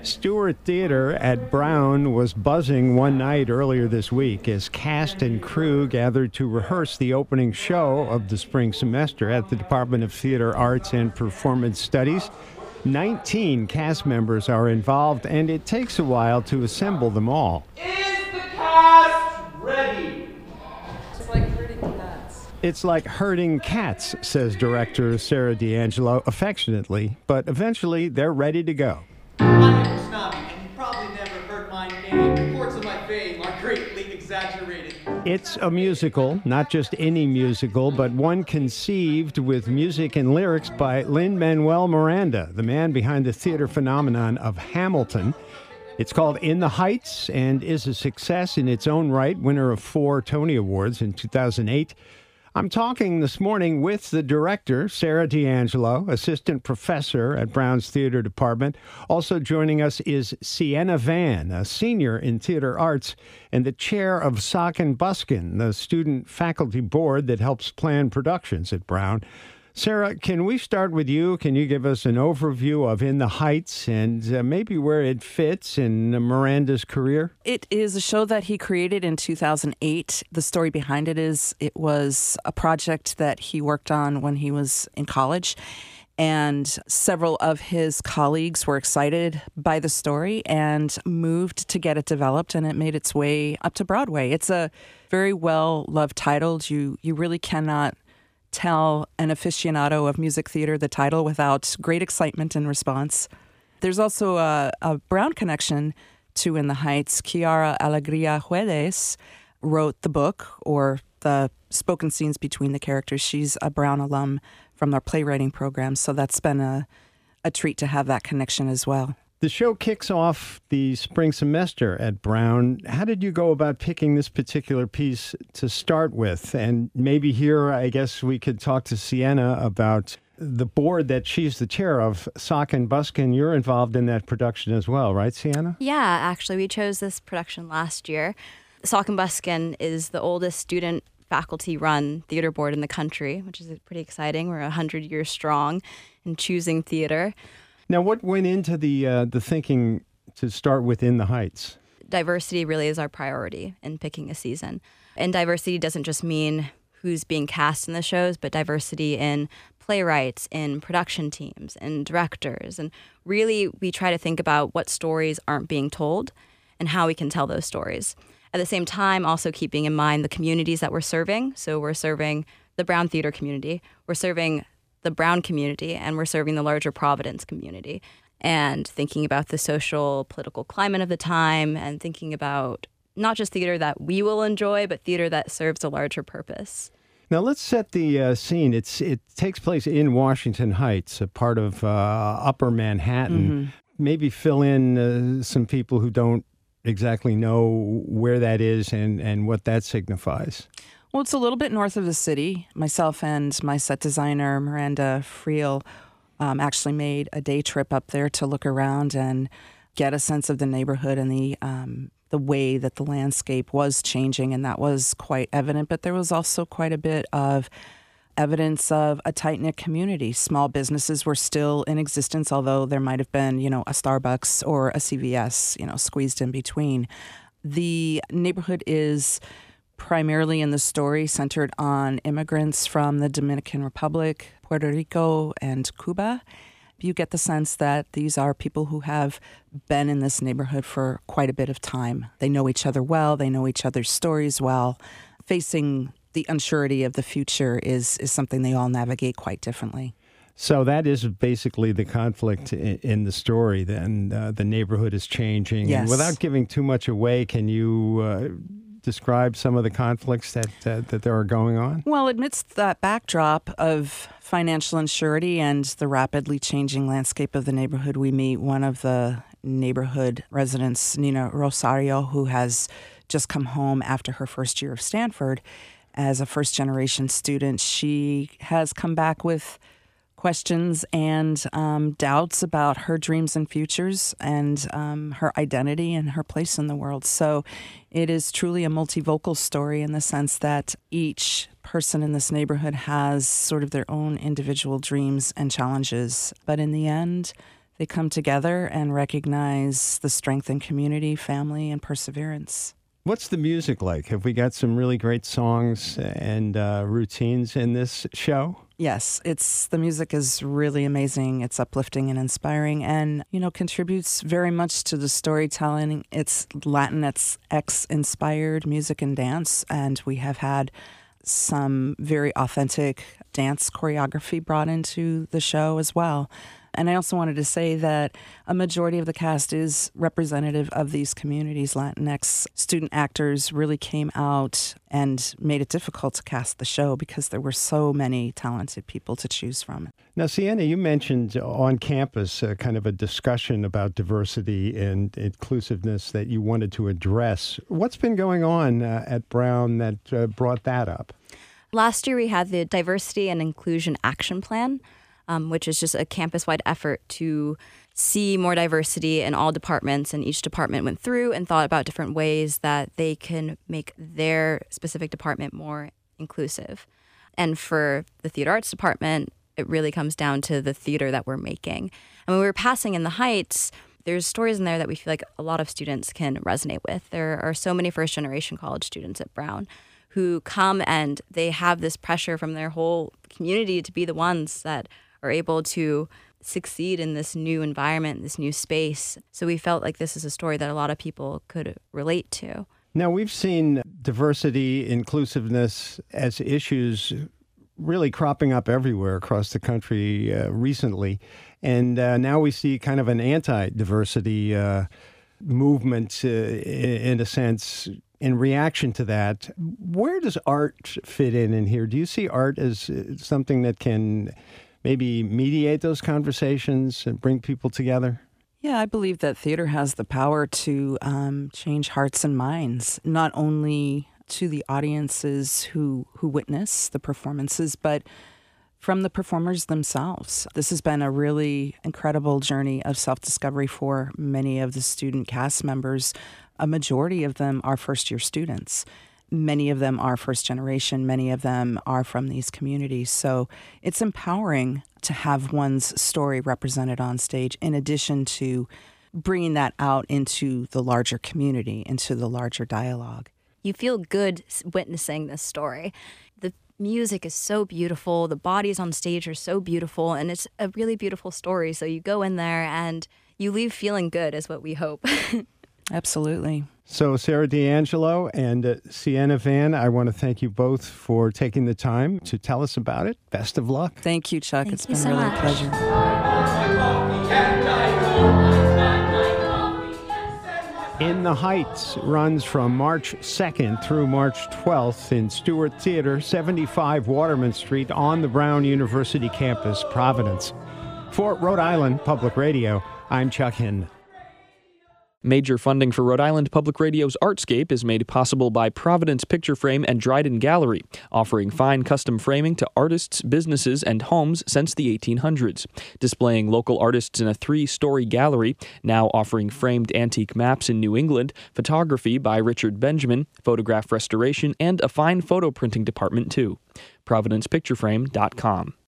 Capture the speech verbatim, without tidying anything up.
Stewart Theater at Brown was buzzing one night earlier this week as cast and crew gathered to rehearse the opening show of the spring semester at the Department of Theater Arts and Performance Studies. nineteen cast members are involved, and it takes a while to assemble them all. Is the cast ready? It's like herding cats. It's like herding cats, says director Sarah D'Angelo affectionately, but eventually they're ready to go. I'm Nick Snobby, and you probably never heard my name. Reports of my fame are greatly exaggerated. It's a musical, not just any musical, but one conceived with music and lyrics by Lin-Manuel Miranda, the man behind the theater phenomenon of Hamilton. It's called In the Heights and is a success in its own right, winner of four Tony Awards in two thousand eight. I'm talking this morning with the director, Sarah D'Angelo, assistant professor at Brown's Theater Department. Also joining us is Sienna Van, a senior in theater arts and the chair of Sock and Buskin, the student faculty board that helps plan productions at Brown. Sarah, can we start with you? Can you give us an overview of In the Heights and uh, maybe where it fits in Miranda's career? It is a show that he created in two thousand eight. The story behind it is it was a project that he worked on when he was in college. And several of his colleagues were excited by the story and moved to get it developed, and it made its way up to Broadway. It's a very well-loved title. You, you really cannot tell an aficionado of music theater the title without great excitement and response. There's also a, a Brown connection to In the Heights. Chiara Alegria Juedes wrote the book, or the spoken scenes between the characters. She's a Brown alum from their playwriting program, so that's been a, a treat to have that connection as well. The show kicks off the spring semester at Brown. How did you go about picking this particular piece to start with? And maybe here, I guess we could talk to Sienna about the board that she's the chair of, Sock and Buskin. You're involved in that production as well, right, Sienna? Yeah, actually, we chose this production last year. Sock and Buskin is the oldest student faculty-run theater board in the country, which is pretty exciting. We're one hundred years strong in choosing theater. Now, what went into the uh, the thinking to start with In the Heights? Diversity really is our priority in picking a season. And diversity doesn't just mean who's being cast in the shows, but diversity in playwrights, in production teams, in directors. And really, we try to think about what stories aren't being told and how we can tell those stories. At the same time, also keeping in mind the communities that we're serving. So we're serving the Brown theater community. We're serving the Brown community, and we're serving the larger Providence community, and thinking about the social, political climate of the time, and thinking about not just theater that we will enjoy, but theater that serves a larger purpose. Now, let's set the uh, scene. It's It takes place in Washington Heights, a part of uh, Upper Manhattan. Mm-hmm. Maybe fill in uh, some people who don't exactly know where that is and, and what that signifies. Well, it's a little bit north of the city. Myself and my set designer, Miranda Friel, um, actually made a day trip up there to look around and get a sense of the neighborhood and the um, the way that the landscape was changing, and that was quite evident. But there was also quite a bit of evidence of a tight-knit community. Small businesses were still in existence, although there might have been, you know, a Starbucks or a C V S, you know, squeezed in between. The neighborhood is primarily in the story centered on immigrants from the Dominican Republic, Puerto Rico, and Cuba. You get the sense that these are people who have been in this neighborhood for quite a bit of time. They know each other well. They know each other's stories well. Facing the unsurety of the future is, is something they all navigate quite differently. So that is basically the conflict in, in the story. Then uh, the neighborhood is changing. Yes. And without giving too much away, can you uh, describe some of the conflicts that uh, that there are going on? Well, amidst that backdrop of financial unsurety and the rapidly changing landscape of the neighborhood, we meet one of the neighborhood residents, Nina Rosario, who has just come home after her first year of Stanford. As a first-generation student, she has come back with questions and um, doubts about her dreams and futures and um, her identity and her place in the world. So it is truly a multivocal story in the sense that each person in this neighborhood has sort of their own individual dreams and challenges. But in the end, they come together and recognize the strength in community, family, and perseverance. What's the music like? Have we got some really great songs and uh, routines in this show? Yes, it's the music is really amazing. It's uplifting and inspiring, and you know contributes very much to the storytelling. It's Latinx inspired music and dance, and we have had some very authentic dance choreography brought into the show as well. And I also wanted to say that a majority of the cast is representative of these communities. Latinx student actors really came out and made it difficult to cast the show because there were so many talented people to choose from. Now, Sienna, you mentioned on campus uh, kind of a discussion about diversity and inclusiveness that you wanted to address. What's been going on uh, at Brown that uh, brought that up? Last year, we had the Diversity and Inclusion Action Plan, Um, which is just a campus-wide effort to see more diversity in all departments. And each department went through and thought about different ways that they can make their specific department more inclusive. And for the theater arts department, it really comes down to the theater that we're making. And when we were passing in the Heights, there's stories in there that we feel like a lot of students can resonate with. There are so many first-generation college students at Brown who come and they have this pressure from their whole community to be the ones that are able to succeed in this new environment, this new space. So we felt like this is a story that a lot of people could relate to. Now, we've seen diversity, inclusiveness as issues really cropping up everywhere across the country uh, recently. And uh, now we see kind of an anti-diversity uh, movement, uh, in a sense, in reaction to that. Where does art fit in in here? Do you see art as something that can maybe mediate those conversations and bring people together? Yeah, I believe that theater has the power to um, change hearts and minds, not only to the audiences who, who witness the performances, but from the performers themselves. This has been a really incredible journey of self-discovery for many of the student cast members. A majority of them are first-year students. Many of them are first generation. Many of them are from these communities. So it's empowering to have one's story represented on stage in addition to bringing that out into the larger community, into the larger dialogue. You feel good witnessing this story. The music is so beautiful. The bodies on stage are so beautiful, and it's a really beautiful story. So you go in there and you leave feeling good is what we hope. Absolutely. So Sarah D'Angelo and uh, Sienna Van, I want to thank you both for taking the time to tell us about it. Best of luck. Thank you, Chuck. Thank it's you been so really much. a pleasure. In the Heights runs from March second through March twelfth in Stewart Theater, seventy-five Waterman Street on the Brown University campus, Providence. For Rhode Island Public Radio, I'm Chuck Hinman. Major funding for Rhode Island Public Radio's Artscape is made possible by Providence Picture Frame and Dryden Gallery, offering fine custom framing to artists, businesses, and homes since the eighteen hundreds. Displaying local artists in a three-story gallery, now offering framed antique maps in New England, photography by Richard Benjamin, photograph restoration, and a fine photo printing department, too. providence picture frame dot com